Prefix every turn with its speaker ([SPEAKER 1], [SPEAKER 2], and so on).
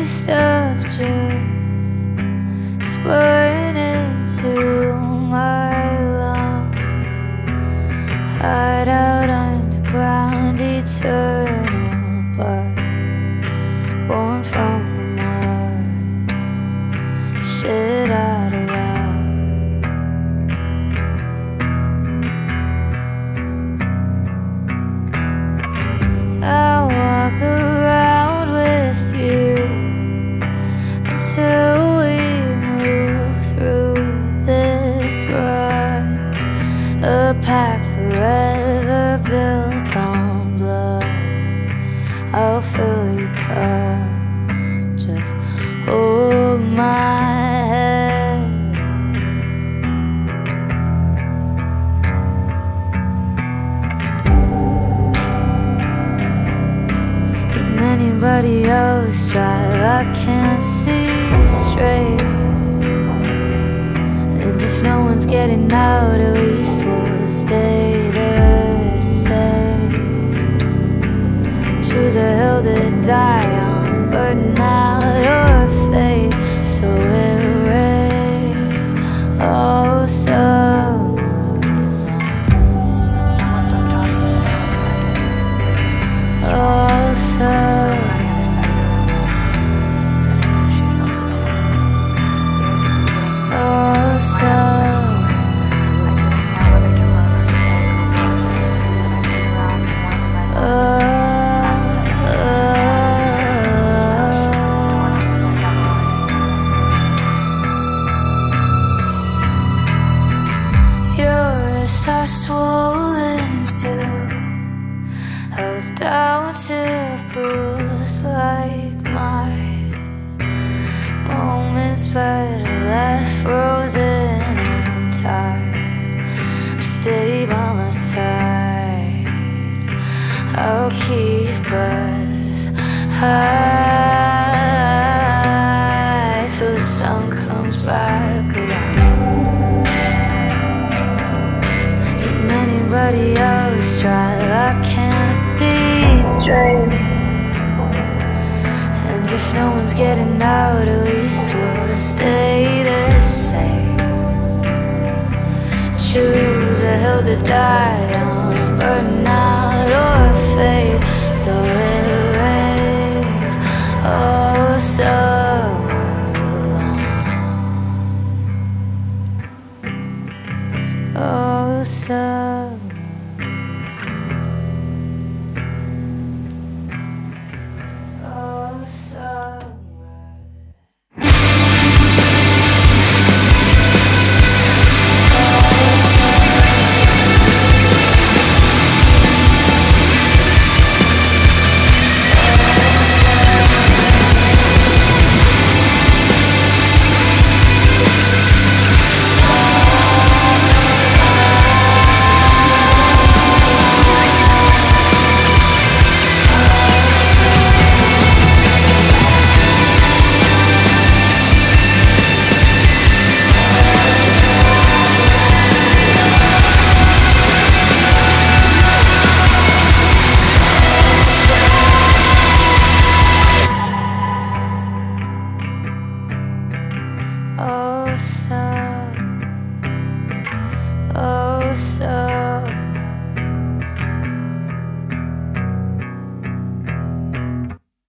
[SPEAKER 1] taste of June is pouring into my lungs. Hide out underground, eternal buzz, born from the mud, shit out of loud. I walk around with you until we move through this ride, a pact forever built on blood. I'll fill your cup, just hold my head up. Can anybody else drive? I can't see straight, and if no one's getting out, at least we'll stay the same. Choose a hill to die on, but not or fate. So erase all summer, all summer, all summer. Yours are swollen too, held down to bruise like mine. Moments better left frozen in time. Stay by my side, I'll keep us high till the sun comes back around. Can anybody else drive? I can't see straight, and if no one's getting out, at least we'll stay the same. Choose a hill to die on, but not or